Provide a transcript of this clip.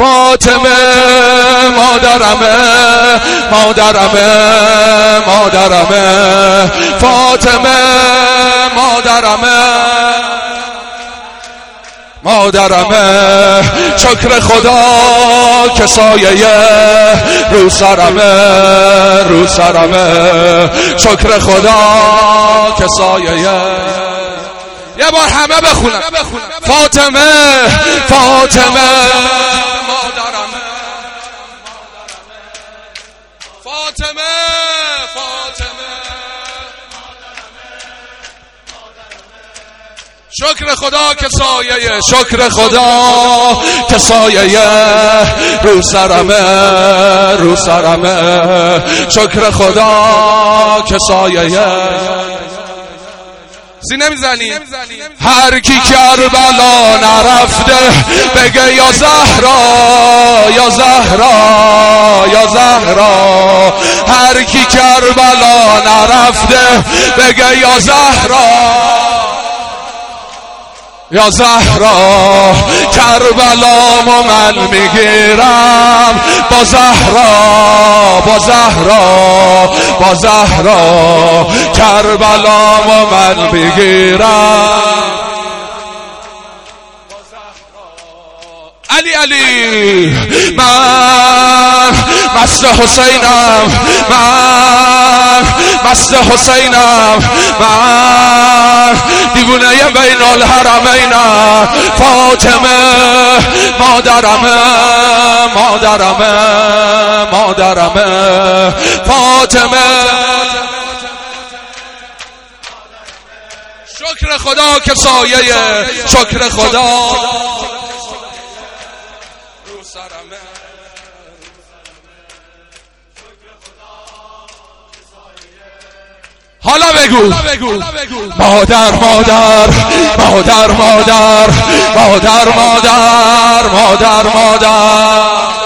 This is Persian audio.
فاطمه مادرمه فاطمه مادرمه شکر خدا که سایه رو سرمه شکر خدا که سایه. یه بار همه بخونم فاطمه مادرمه فاطمه شکر خدا که سایه رو سرمه شکر خدا که سایه. سینه میزنی هر کی کربلا نرفته بگه یا زهرا هر کی کربلا نرفته بگه یا زهرا کربلامو من میگیرم با زهرا کربلامو من میگیرم. علی من مست حسینم من دیوونه بین الحرمینم فاطمه مادرمه فاطمه شکر خدا که سایه شکر خدا رو سرمه حالا بگو مادر مادر